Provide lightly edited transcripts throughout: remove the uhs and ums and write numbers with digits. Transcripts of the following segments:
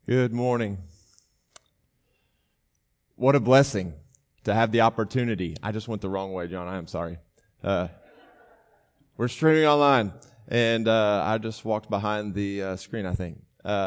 Good morning. What a blessing to have the opportunity. I just went the wrong way, John. I am sorry. We're streaming online, and I just walked behind the screen, I think.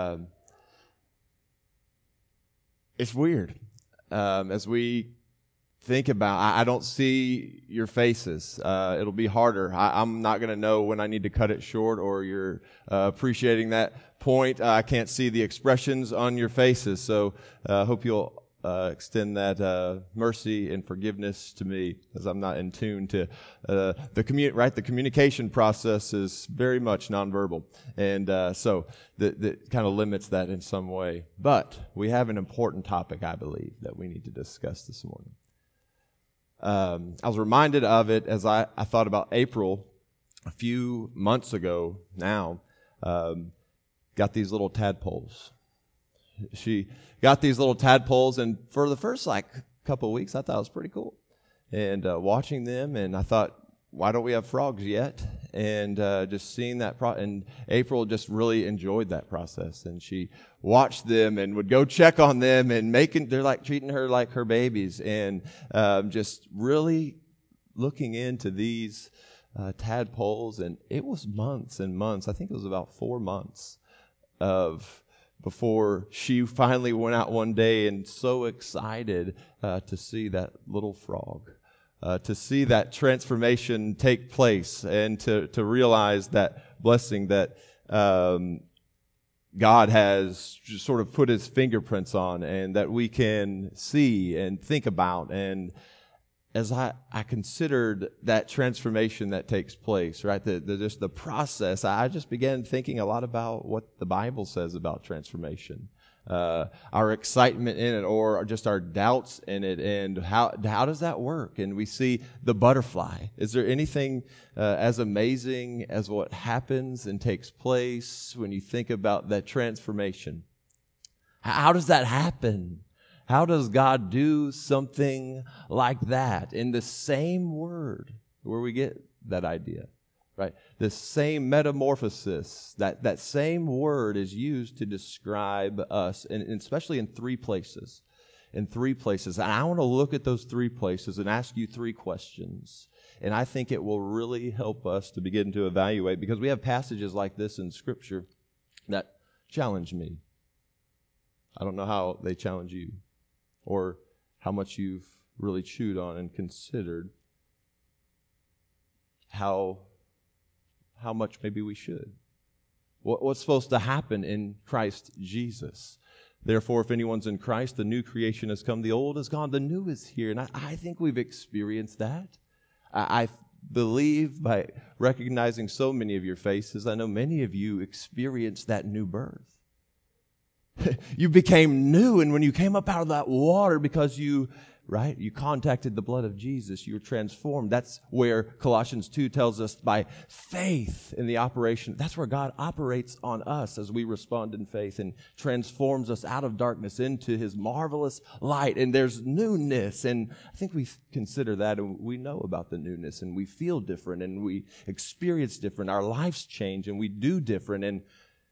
It's weird. As we think about, I don't see your faces. It'll be harder. I'm not going to know when I need to cut it short, or you're appreciating that point. I can't see the expressions on your faces, so I hope you'll extend that mercy and forgiveness to me, as I'm not in tune to the communication process is very much nonverbal, and so that kind of limits that in some way. But we have an important topic, I believe, that we need to discuss this morning. I was reminded of it as I thought about April a few months ago now. Got these little tadpoles. She got these little tadpoles, and for the first couple of weeks, I thought it was pretty cool. And watching them, and I thought, why don't we have frogs yet? And just seeing that, and April just really enjoyed that process. And she watched them and would go check on them, and they're treating her like her babies, and just really looking into these tadpoles. And it was months and months. I think it was about 4 months before she finally went out one day and so excited to see that little frog. To see that transformation take place, and to realize that blessing that God has just sort of put His fingerprints on, and that we can see and think about. And as I considered that transformation that takes place, right, just the process, I just began thinking a lot about what the Bible says about transformation. Our excitement in it, or just our doubts in it, and how does that work? And we see the butterfly. Is there anything as amazing as what happens and takes place when you think about that transformation? How does that happen? How does God do something like that in the same word where we get that idea? Right? The same metamorphosis, that same word is used to describe us, and especially in 3 places. In 3 places. And I want to look at those 3 places and ask you 3 questions. And I think it will really help us to begin to evaluate, because we have passages like this in Scripture that challenge me. I don't know how they challenge you, or how much you've really chewed on and considered how much maybe we should. What's supposed to happen in Christ Jesus? Therefore, if anyone's in Christ, the new creation has come, the old is gone, the new is here. And I think we've experienced that. I believe, by recognizing so many of your faces, I know many of you experienced that new birth. You became new, and when you came up out of that water, because you contacted the blood of Jesus, you were transformed. That's where Colossians 2 tells us, by faith in the operation. That's where God operates on us as we respond in faith and transforms us out of darkness into His marvelous light. And there's newness, and I think we consider that, and we know about the newness, and we feel different, and we experience different. Our lives change, and we do different. And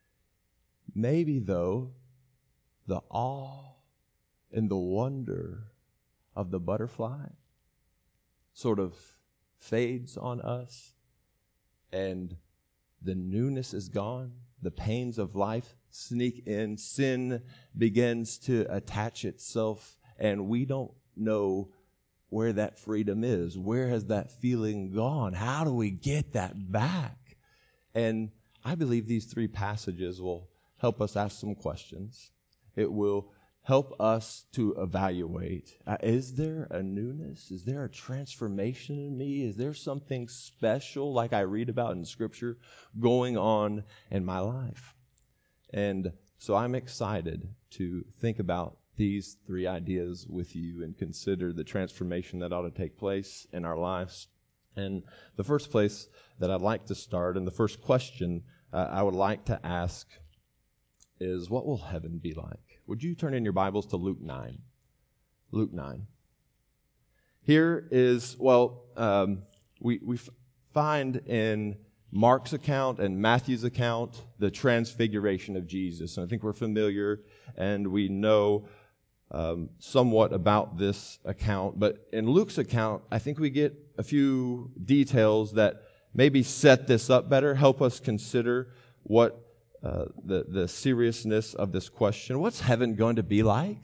maybe, though, the awe and the wonder of the butterfly sort of fades on us, and the newness is gone. The pains of life sneak in. Sin begins to attach itself, and we don't know where that freedom is. Where has that feeling gone? How do we get that back? And I believe these 3 passages will help us ask some questions. It will help us to evaluate, is there a newness? Is there a transformation in me? Is there something special, like I read about in Scripture, going on in my life? And so I'm excited to think about these 3 ideas with you and consider the transformation that ought to take place in our lives. And the first place that I'd like to start, and the first question I would like to ask, is, what will heaven be like? Would you turn in your Bibles to Luke 9? Luke 9. Here is, we find in Mark's account and Matthew's account, the transfiguration of Jesus. And I think we're familiar and we know somewhat about this account. But in Luke's account, I think we get a few details that maybe set this up better, help us consider what the seriousness of this question. What's heaven going to be like?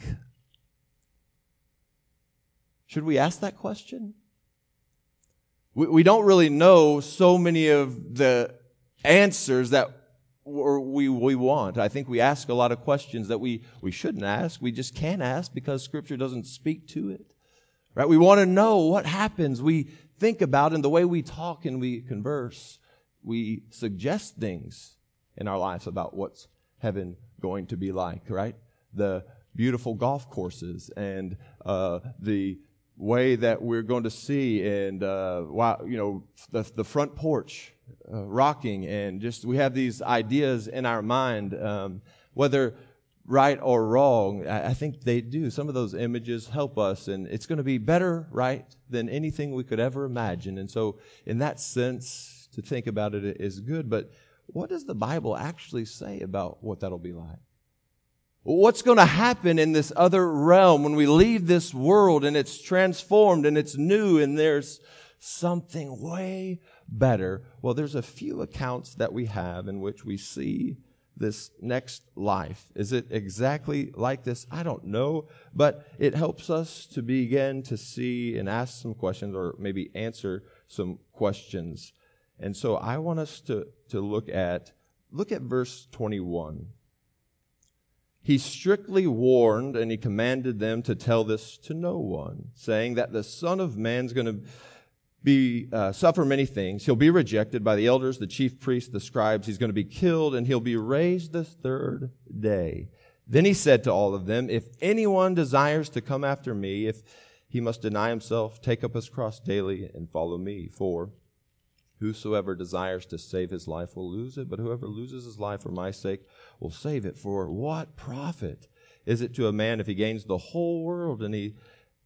Should we ask that question? We don't really know so many of the answers that we want. I think we ask a lot of questions that we shouldn't ask. We just can't ask because Scripture doesn't speak to it. Right? We want to know what happens. We think about it, and the way we talk and we converse, we suggest things in our lives about what's heaven going to be like, right? The beautiful golf courses and the way that we're going to see, and the front porch rocking, and just we have these ideas in our mind, whether right or wrong. I think they do. Some of those images help us, and it's going to be better, right, than anything we could ever imagine. And so, in that sense, to think about it is good. But what does the Bible actually say about what that'll be like? What's going to happen in this other realm when we leave this world and it's transformed and it's new and there's something way better? Well, there's a few accounts that we have in which we see this next life. Is it exactly like this? I don't know, but it helps us to begin to see and ask some questions, or maybe answer some questions. And so I want us to look at verse 21. He strictly warned and he commanded them to tell this to no one, saying that the Son of Man's going to suffer many things. He'll be rejected by the elders, the chief priests, the scribes. He's going to be killed, and he'll be raised the third day. Then he said to all of them, if anyone desires to come after me, if he must deny himself, take up his cross daily, and follow me. For whosoever desires to save his life will lose it, but whoever loses his life for my sake will save it. For what profit is it to a man if he gains the whole world and he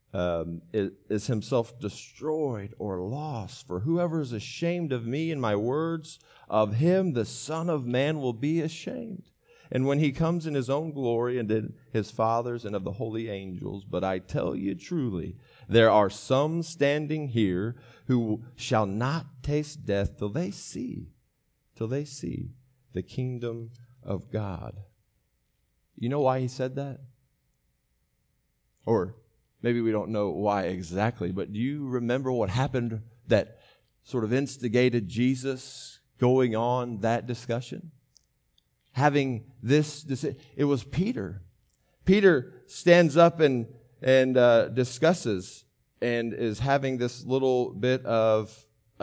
is himself destroyed or lost? For whoever is ashamed of me and my words, of him the Son of Man will be ashamed. And when he comes in his own glory and in his Father's and of the holy angels. But I tell you truly, there are some standing here who shall not taste death till they see the kingdom of God. You know why he said that? Or maybe we don't know why exactly, but do you remember what happened that sort of instigated Jesus going on that discussion? Having this, it was Peter. Peter stands up and discusses and is having this little bit of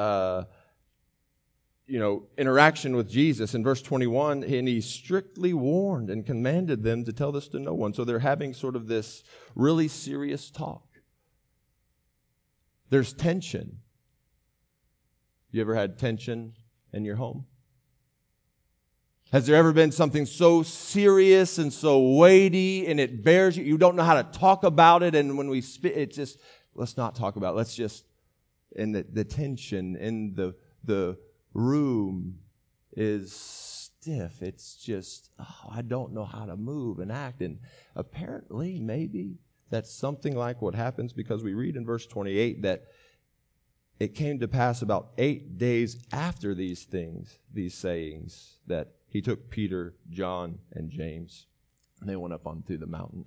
interaction with Jesus in verse 21, and he strictly warned and commanded them to tell this to no one. So they're having sort of this really serious talk. There's tension. You ever had tension in your home? Has there ever been something so serious and so weighty and it bears you? You don't know how to talk about it, and when we it's just, let's not talk about it. Let's just, and the tension in the room is stiff. It's just, I don't know how to move and act. And apparently, maybe that's something like what happens, because we read in verse 28 that it came to pass about 8 days after these sayings, that he took Peter, John, and James, and they went up onto the mountain.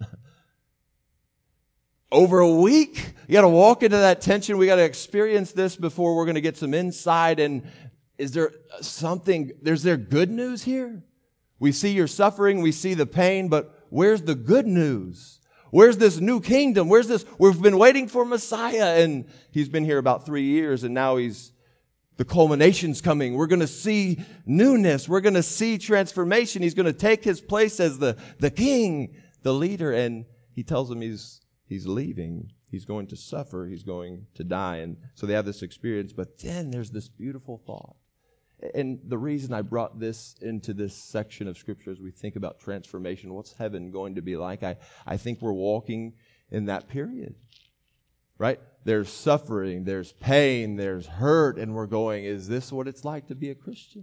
Over a week, you got to walk into that tension. We got to experience this before we're going to get some insight. And is there good news here? We see your suffering, we see the pain, but where's the good news? Where's this new kingdom? Where's this? We've been waiting for Messiah, and he's been here about 3 years, and now the culmination's coming. We're going to see newness. We're going to see transformation. He's going to take his place as the king, the leader, and he tells them he's leaving. He's going to suffer. He's going to die. And so they have this experience, but then there's this beautiful thought. And the reason I brought this into this section of Scripture as we think about transformation, what's heaven going to be like? I think we're walking in that period. right? There's suffering, there's pain, there's hurt, and we're going, is this what it's like to be a Christian?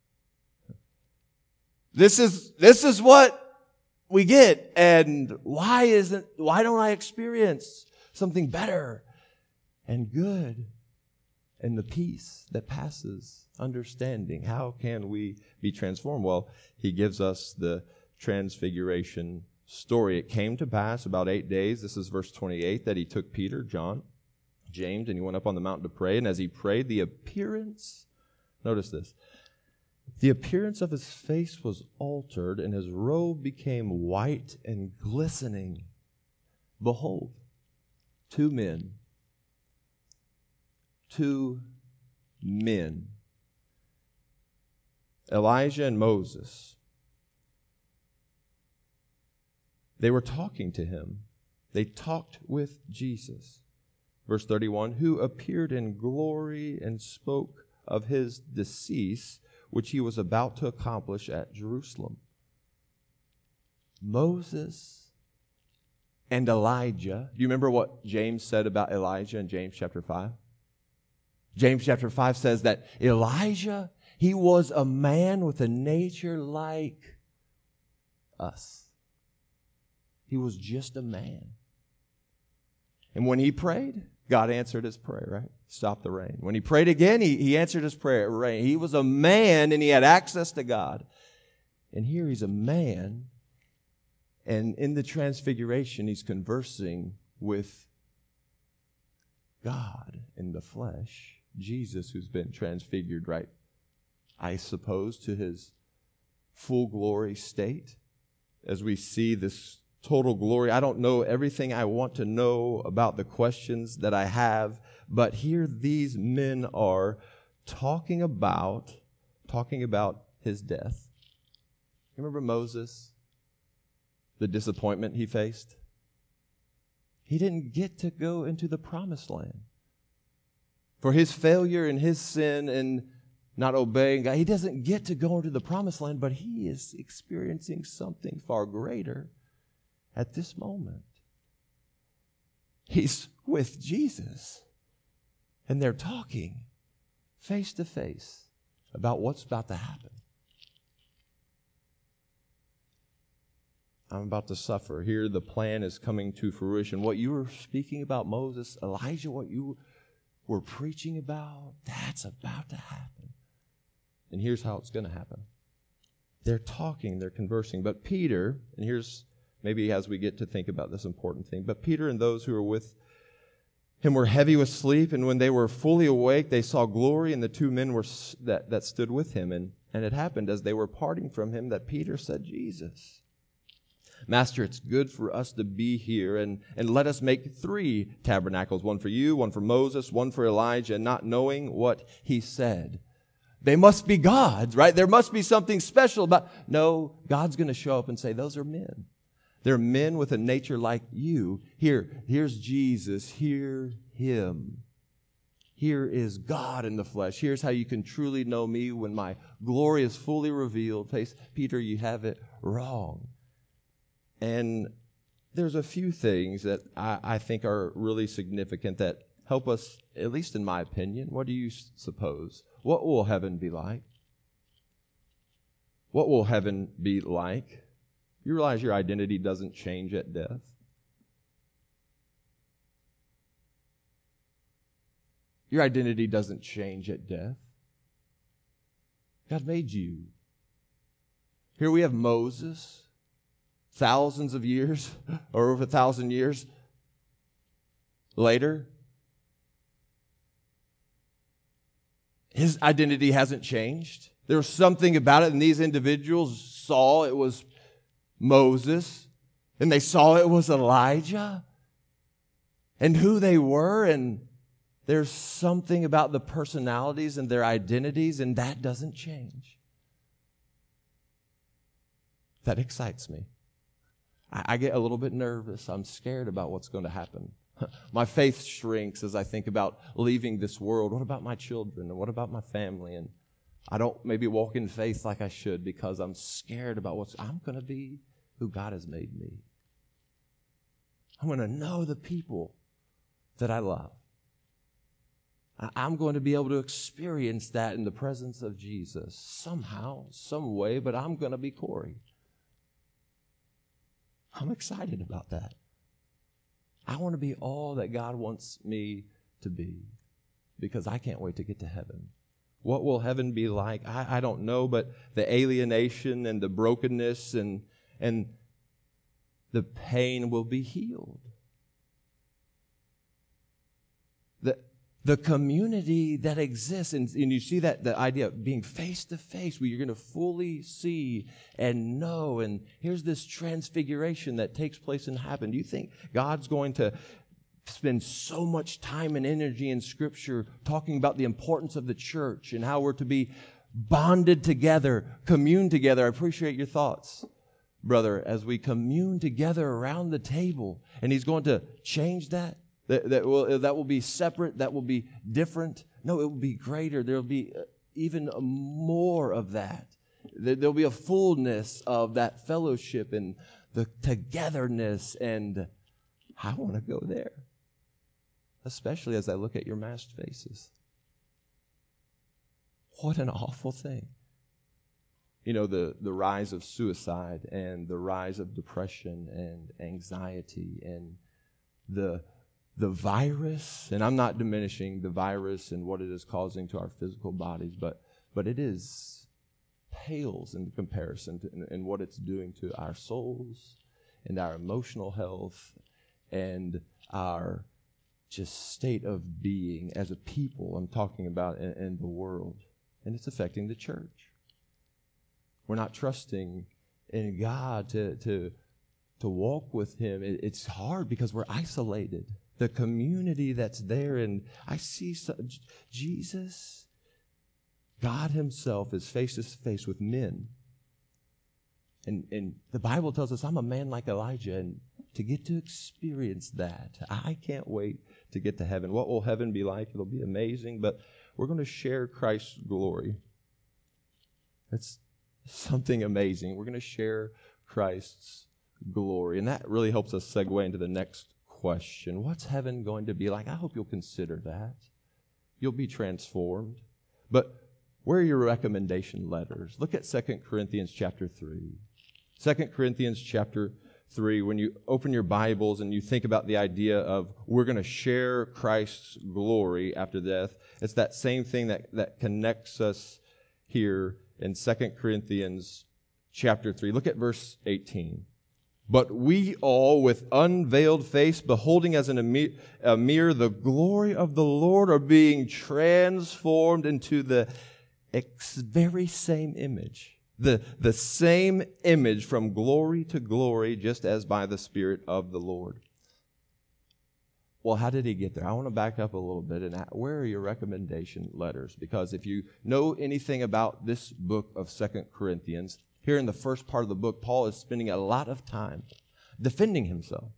This is what we get, and why don't I experience something better and good and the peace that passes understanding? How can we be transformed? Well, he gives us the transfiguration story. It came to pass about 8 days, this is verse 28, that he took Peter, John, James, and he went up on the mountain to pray. And as he prayed, notice this, the appearance of his face was altered, and his robe became white and glistening. Behold, two men, Elijah and Moses. They were talking to him. They talked with Jesus. Verse 31, who appeared in glory and spoke of his decease, which he was about to accomplish at Jerusalem. Moses and Elijah. Do you remember what James said about Elijah in James chapter 5? James chapter 5 says that Elijah, he was a man with a nature like us. He was just a man. And when he prayed, God answered his prayer, right? Stopped the rain. When he prayed again, he answered his prayer. Rain. He was a man and he had access to God. And here he's a man, and in the transfiguration, he's conversing with God in the flesh. Jesus, who's been transfigured, right? I suppose to his full glory state. As we see this total glory. I don't know everything I want to know about the questions that I have, but here these men are talking about his death. Remember Moses? The disappointment he faced? He didn't get to go into the promised land. For his failure and his sin and not obeying God, he doesn't get to go into the promised land, but he is experiencing something far greater. At this moment, he's with Jesus, and they're talking face to face about what's about to happen. I'm about to suffer. Here the plan is coming to fruition. What you were speaking about, Moses, Elijah, what you were preaching about, that's about to happen. And here's how it's going to happen. They're talking, they're conversing. But Peter, and here's maybe as we get to think about this important thing, but Peter and those who were with him were heavy with sleep, and when they were fully awake, they saw glory, and the two men that stood with him. And it happened as they were parting from him that Peter said, Jesus, Master, it's good for us to be here, and let us make 3 tabernacles, one for you, one for Moses, one for Elijah, not knowing what he said. They must be gods, right? There must be something special about. No, God's going to show up and say, those are men. They're men with a nature like you. Here's Jesus. Hear him. Here is God in the flesh. Here's how you can truly know me when my glory is fully revealed. Peter, you have it wrong. And there's a few things that I think are really significant that help us, at least in my opinion. What do you suppose? What will heaven be like? What will heaven be like? You realize your identity doesn't change at death? Your identity doesn't change at death. God made you. Here we have Moses, thousands of years, or over 1,000 years later. His identity hasn't changed. There was something about it, and these individuals saw it was Moses, and they saw it was Elijah, and who they were, and there's something about the personalities and their identities, and that doesn't change. That excites me. I get a little bit nervous. I'm scared about what's going to happen. My faith shrinks as I think about leaving this world. What about my children? And what about my family? And I don't maybe walk in faith like I should because I'm scared about I'm going to be who God has made me. I'm going to know the people that I love. I'm going to be able to experience that in the presence of Jesus somehow, some way, but I'm going to be Corey. I'm excited about that. I want to be all that God wants me to be because I can't wait to get to heaven. What will heaven be like? I don't know, but the alienation and the brokenness and the pain will be healed. The community that exists, and you see that the idea of being face to face, where you're going to fully see and know, and here's this transfiguration that takes place and happen. Do you think God's going to spend so much time and energy in Scripture talking about the importance of the church and how we're to be bonded together, commune together? I appreciate your thoughts, brother, as we commune together around the table, and He's going to change that. That will be separate, that will be different. No, it will be greater. There will be even more of that. There will be a fullness of that fellowship and the togetherness, and I want to go there, especially as I look at your masked faces. What an awful thing. You know, the rise of suicide and the rise of depression and anxiety and the virus, and I'm not diminishing the virus and what it is causing to our physical bodies, but it is pales in comparison to and what it's doing to our souls and our emotional health and our just state of being as a people. I'm talking about in the world, and it's affecting the church. We're not trusting in God to walk with Him. It's hard because we're isolated. The community that's there, and I see Jesus, God Himself is face to face with men. And the Bible tells us I'm a man like Elijah, and to get to experience that, I can't wait to get to heaven. What will heaven be like? It'll be amazing, but we're going to share Christ's glory. That's something amazing. We're going to share Christ's glory, and that really helps us segue into the next question. What's heaven going to be like? I hope you'll consider that. You'll be transformed. But where are your recommendation letters? Look at 2 Corinthians chapter 3. 2 Corinthians chapter 3, when you open your Bibles and you think about the idea of we're going to share Christ's glory after death, it's that same thing that connects us here in 2 Corinthians chapter 3. Look at verse 18. But we all, with unveiled face, beholding as in a mirror the glory of the Lord, are being transformed into the very same image. The same image from glory to glory, just as by the Spirit of the Lord. Well, how did he get there? I want to back up a little bit and where are your recommendation letters? Because if you know anything about this book of 2 Corinthians, here in the first part of the book, Paul is spending a lot of time defending himself.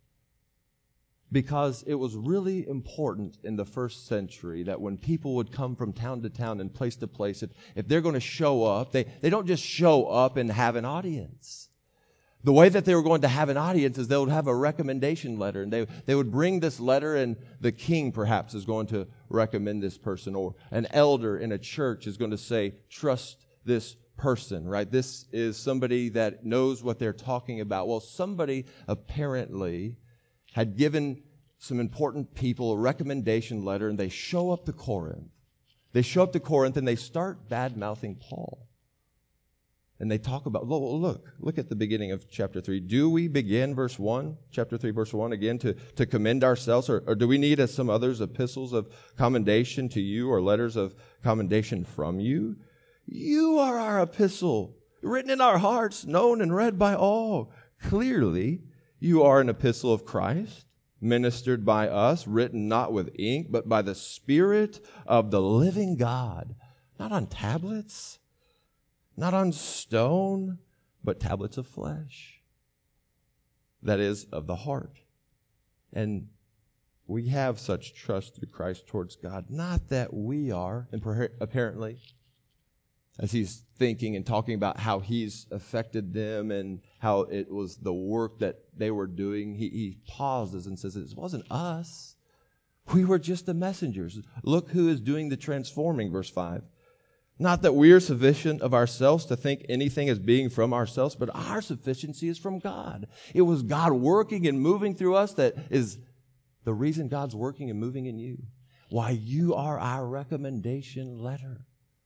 Because it was really important in the first century that when people would come from town to town and place to place, if they're going to show up, they don't just show up and have an audience. The way that they were going to have an audience is they would have a recommendation letter, and they would bring this letter, and the king perhaps is going to recommend this person, or an elder in a church is going to say, trust this person, right? This is somebody that knows what they're talking about. Well, somebody apparently had given some important people a recommendation letter, and they show up to Corinth. They show up to Corinth, and they start bad-mouthing Paul. And they talk about, look at the beginning of chapter 3. Do we begin verse 1, chapter 3, verse 1 again, to commend ourselves? Or do we need, as some others, epistles of commendation to you or letters of commendation from you? You are our epistle, written in our hearts, known and read by all. Clearly, you are an epistle of Christ, ministered by us, written not with ink, but by the Spirit of the living God, not on tablets, not on stone, but tablets of flesh, that is, of the heart. And we have such trust through Christ towards God, not that we are, and apparently, as he's thinking and talking about how he's affected them and how it was the work that they were doing, he pauses and says, it wasn't us. We were just the messengers. Look who is doing the transforming, verse 5. Not that we are sufficient of ourselves to think anything as being from ourselves, but our sufficiency is from God. It was God working and moving through us that is the reason God's working and moving in you. Why, you are our recommendation letter.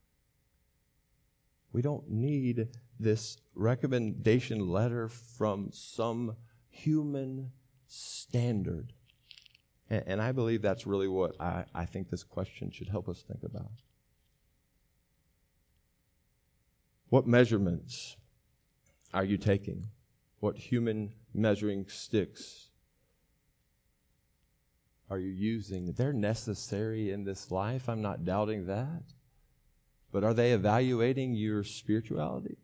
We don't need this recommendation letter from some human standard. And I believe that's really what I think this question should help us think about. What measurements are you taking? What human measuring sticks are you using? They're necessary in this life. I'm not doubting that. But are they evaluating your spirituality?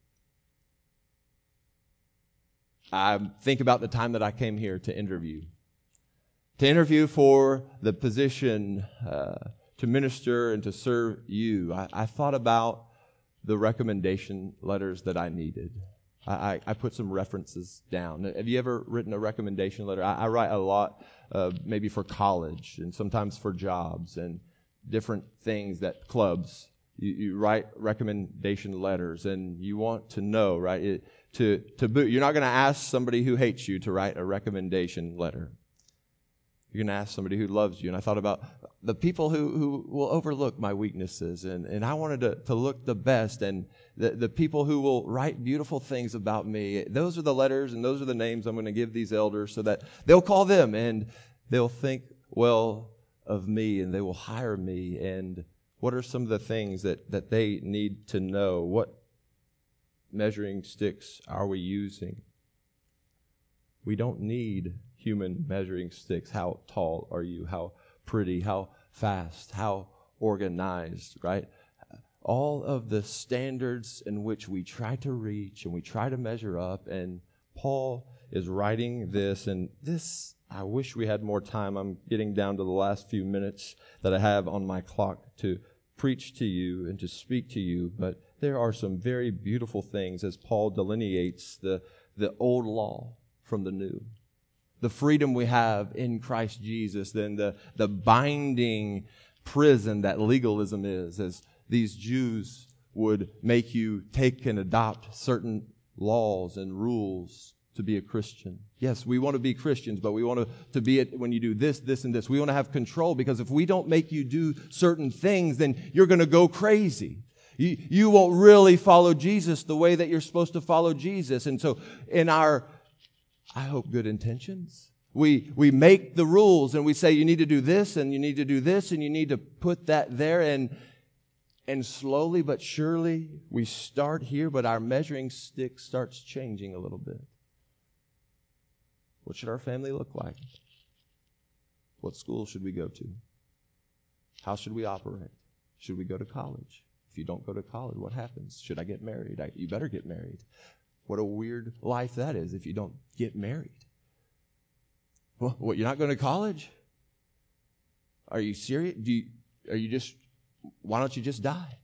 I think about the time that I came here to interview. To interview for the position to minister and to serve you. I thought about the recommendation letters that I needed. I put some references down. Have you ever written a recommendation letter? I write a lot, maybe for college and sometimes for jobs and different things that clubs. You write recommendation letters and you want to know, right? To boot. You're not going to ask somebody who hates you to write a recommendation letter. You're going to ask somebody who loves you. And I thought about the people who will overlook my weaknesses. And I wanted to look the best. And the people who will write beautiful things about me. Those are the letters and those are the names I'm going to give these elders so that they'll call them and they'll think well of me and they will hire me. And what are some of the things that they need to know? What measuring sticks are we using? We don't need human measuring sticks. How tall are you? How pretty? How fast? How organized, right? All of the standards in which we try to reach and we try to measure up. And Paul is writing this, and this, I wish we had more time. I'm getting down to the last few minutes that I have on my clock to preach to you and to speak to you. But there are some very beautiful things as Paul delineates the old law from the new. The freedom we have in Christ Jesus, then the binding prison that legalism is, as these Jews would make you take and adopt certain laws and rules to be a Christian. Yes, we want to be Christians, but we want to be it when you do this, this, and this. We want to have control, because if we don't make you do certain things, then you're going to go crazy. You won't really follow Jesus the way that you're supposed to follow Jesus. And so in our, I hope, good intentions, we make the rules and we say you need to do this and you need to do this and you need to put that there, and slowly but surely we start here, but our measuring stick starts changing a little bit. What should our family look like? What school should we go to? How should we operate? Should we go to college? If you don't go to college, what happens? Should I get married? You better get married. What a weird life that is if you don't get married. Well, what, you're not going to college? Are you serious? Why don't you just die?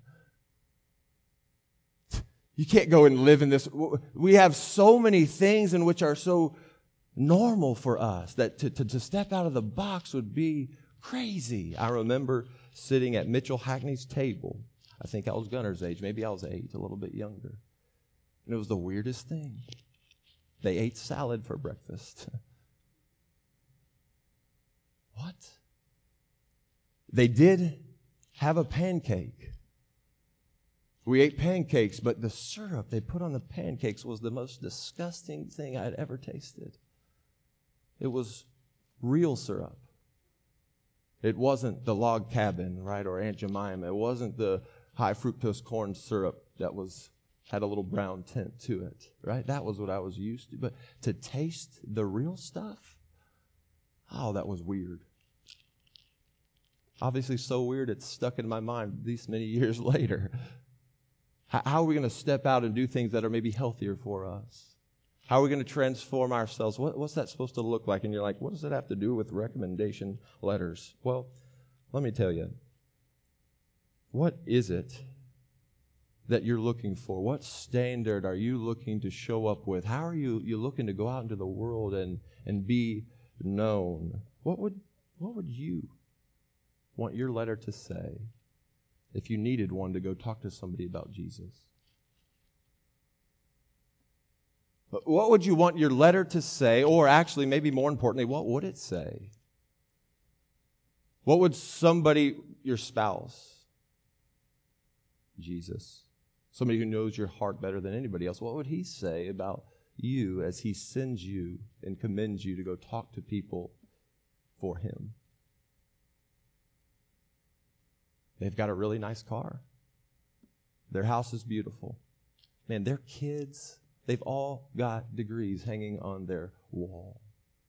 You can't go and live in this. We have so many things in which are so normal for us that to step out of the box would be crazy. I remember sitting at Mitchell Hackney's table. I think I was Gunner's age. Maybe I was 8, a little bit younger. And it was the weirdest thing. They ate salad for breakfast. What? They did have a pancake. We ate pancakes, but the syrup they put on the pancakes was the most disgusting thing I'd ever tasted. It was real syrup. It wasn't the log cabin, right, or Aunt Jemima. It wasn't the high fructose corn syrup that had a little brown tint to it, right? That was what I was used to. But to taste the real stuff, oh, that was weird. Obviously so weird it's stuck in my mind these many years later. How are we going to step out and do things that are maybe healthier for us? How are we going to transform ourselves? What's that supposed to look like? And you're like, what does that have to do with recommendation letters? Well, let me tell you. What is it that you're looking for? What standard are you looking to show up with? How are you looking to go out into the world and be known? What would what would you want your letter to say if you needed one to go talk to somebody about Jesus? But what would you want your letter to say, or actually, maybe more importantly, what would it say? What would somebody, your spouse, Jesus, somebody who knows your heart better than anybody else, what would he say about you as he sends you and commends you to go talk to people for him? They've got a really nice car. Their house is beautiful. Man, their kids, they've all got degrees hanging on their wall.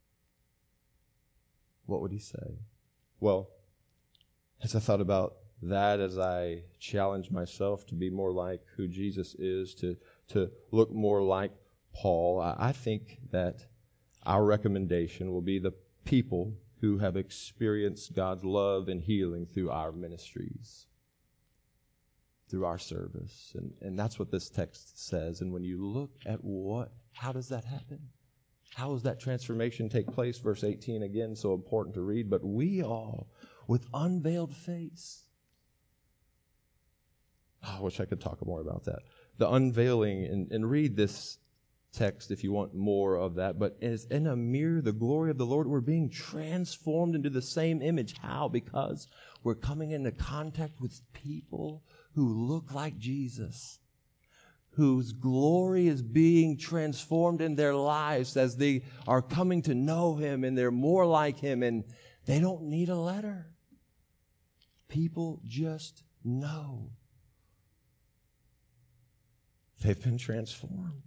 What would he say? Well, as I thought about that, as I challenged myself to be more like who Jesus is, to look more like Paul, I think that our recommendation will be the people who have experienced God's love and healing through our ministries, through our service. And that's what this text says. And when you look at how does that happen? How does that transformation take place? Verse 18, again, so important to read. But we all, with unveiled face. Oh, I wish I could talk more about that. The unveiling, and read this text if you want more of that. But as in a mirror, the glory of the Lord, we're being transformed into the same image. How? Because we're coming into contact with people who look like Jesus, whose glory is being transformed in their lives as they are coming to know him and they're more like him, and they don't need a letter. People just know they've been transformed.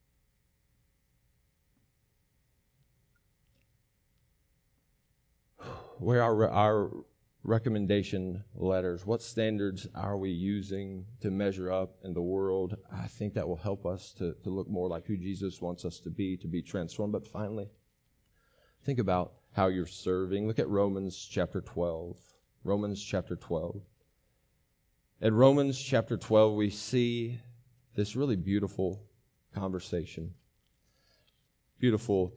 Where are our recommendation letters? What standards are we using to measure up in the world? I think that will help us to look more like who Jesus wants us to be transformed. But finally, think about how you're serving. Look at Romans chapter 12. Romans chapter 12. At Romans chapter 12, we see this really beautiful conversation. Beautiful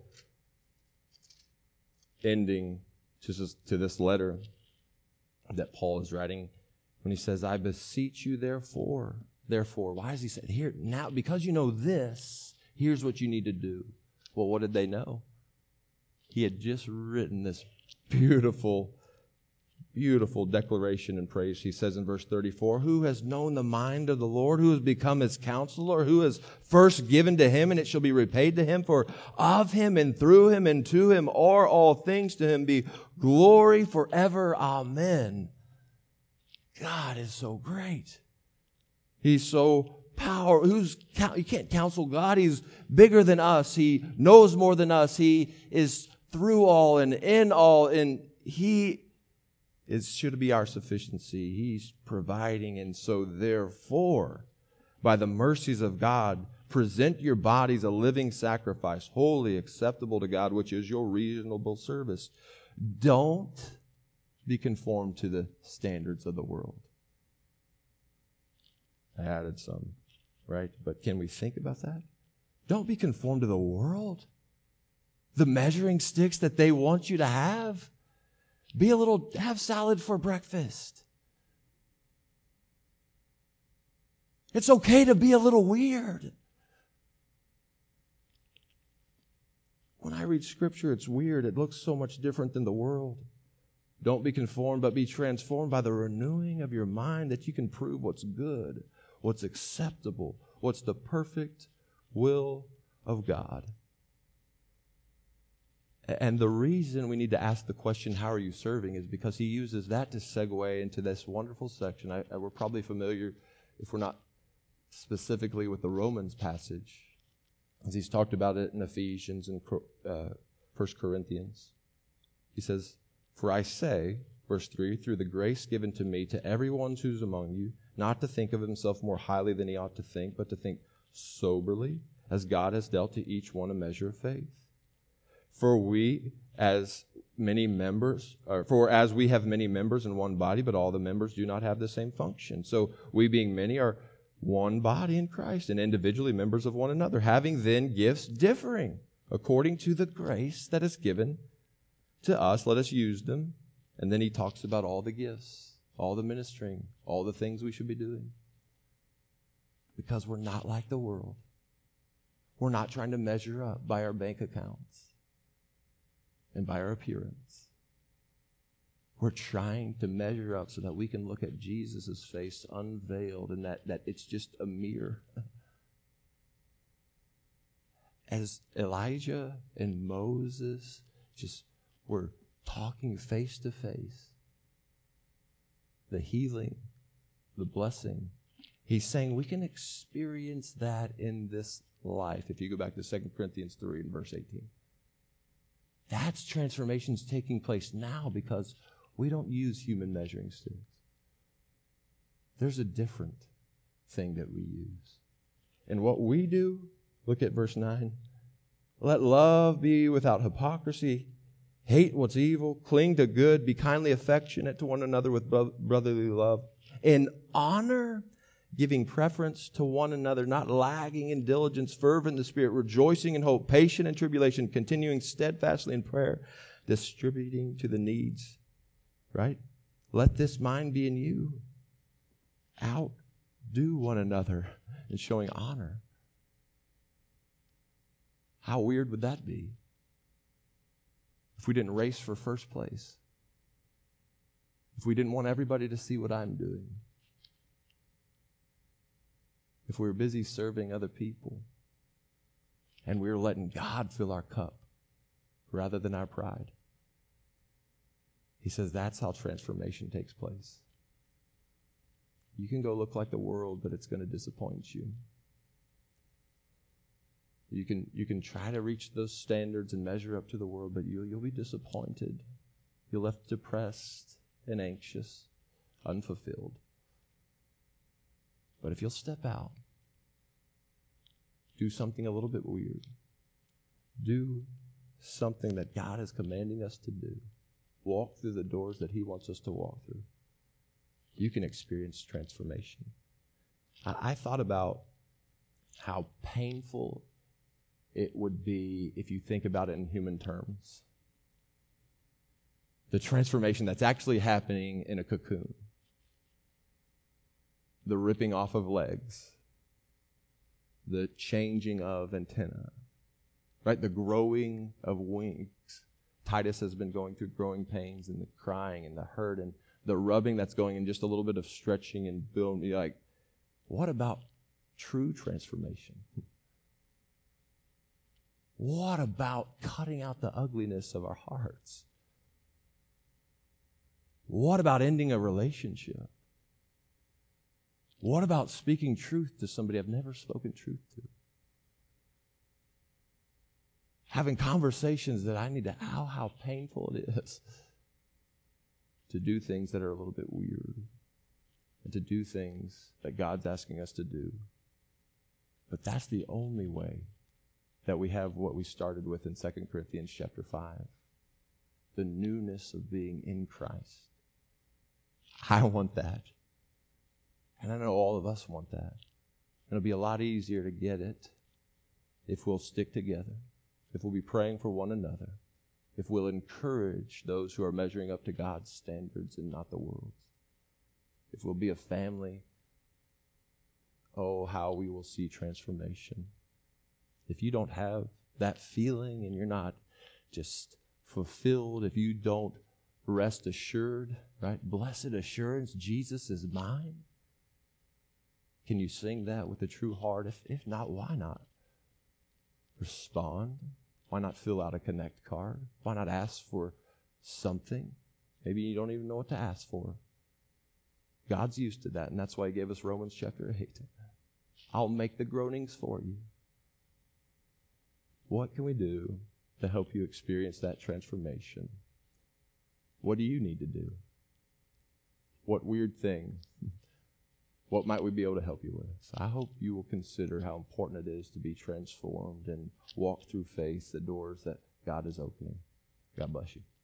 ending to this letter that Paul is writing when he says, I beseech you therefore. Why does he say here now? Because you know this, here's what you need to do. Well, what did they know? He had just written this beautiful declaration and praise. He says in verse 34, who has known the mind of the Lord? Who has become his counselor? Who has first given to him, and it shall be repaid to him? For of him and through him and to him are all things. To him be glory forever. Amen. God is so great. He's so powerful. You can't counsel God. He's bigger than us. He knows more than us. He is through all and in all, and he should be our sufficiency. He's providing, and so therefore, by the mercies of God, present your bodies a living sacrifice, holy, acceptable to God, which is your reasonable service. Don't be conformed to the standards of the world. I added some, right? But can we think about that? Don't be conformed to the world. The measuring sticks that they want you to have. Have salad for breakfast. It's okay to be a little weird. When I read Scripture, it's weird. It looks so much different than the world. Don't be conformed, but be transformed by the renewing of your mind, that you can prove what's good, what's acceptable, what's the perfect will of God. And the reason we need to ask the question, how are you serving, is because he uses that to segue into this wonderful section. We're probably familiar, if we're not specifically, with the Romans passage, as he's talked about it in Ephesians and 1 Corinthians. He says, for I say, verse 3, through the grace given to me, to everyone who's among you, not to think of himself more highly than he ought to think, but to think soberly, as God has dealt to each one a measure of faith. For as we have many members in one body, but all the members do not have the same function. So we, being many, are one body in Christ, and individually members of one another, having then gifts differing according to the grace that is given to us. Let us use them. And then he talks about all the gifts, all the ministering, all the things we should be doing. Because we're not like the world. We're not trying to measure up by our bank accounts and by our appearance. We're trying to measure up so that we can look at Jesus' face unveiled and that it's just a mirror. As Elijah and Moses just were talking face to face, the healing, the blessing, he's saying we can experience that in this life. If you go back to 2 Corinthians 3 and verse 18. That's transformation's taking place now because we don't use human measuring sticks. There's a different thing that we use. And what we do, look at verse 9. Let love be without hypocrisy. Hate what's evil. Cling to good. Be kindly affectionate to one another with brotherly love. In honor, giving preference to one another, not lagging in diligence, fervent in the spirit, rejoicing in hope, patient in tribulation, continuing steadfastly in prayer, distributing to the needs. Right? Let this mind be in you. Outdo one another in showing honor. How weird would that be if we didn't race for first place? If we didn't want everybody to see what I'm doing? If we were busy serving other people and we were letting God fill our cup rather than our pride? He says that's how transformation takes place. You can go look like the world, but it's going to disappoint you. You can try to reach those standards and measure up to the world, but you'll be disappointed. You're left depressed and anxious, unfulfilled. But if you'll step out, do something a little bit weird, do something that God is commanding us to do, walk through the doors that he wants us to walk through, you can experience transformation. I thought about how painful it would be if you think about it in human terms. The transformation that's actually happening in a cocoon. The ripping off of legs. The changing of antenna. Right? The growing of wings. Titus has been going through growing pains and the crying and the hurt and the rubbing that's going and just a little bit of stretching and building. You're like, what about true transformation? What about cutting out the ugliness of our hearts? What about ending a relationship? What about speaking truth to somebody I've never spoken truth to? Having conversations that I need to, how painful it is to do things that are a little bit weird and to do things that God's asking us to do. But that's the only way that we have what we started with in 2 Corinthians chapter 5. The newness of being in Christ. I want that. And I know all of us want that. It'll be a lot easier to get it if we'll stick together, if we'll be praying for one another, if we'll encourage those who are measuring up to God's standards and not the world's. If we'll be a family, oh, how we will see transformation. If you don't have that feeling and you're not just fulfilled, if you don't rest assured, right? Blessed assurance, Jesus is mine. Can you sing that with a true heart? If not, why not? Respond. Why not fill out a connect card? Why not ask for something? Maybe you don't even know what to ask for. God's used to that, and that's why he gave us Romans chapter 8. I'll make the groanings for you. What can we do to help you experience that transformation? What do you need to do? What weird thing? What might we be able to help you with? So I hope you will consider how important it is to be transformed and walk through faith, the doors that God is opening. God bless you.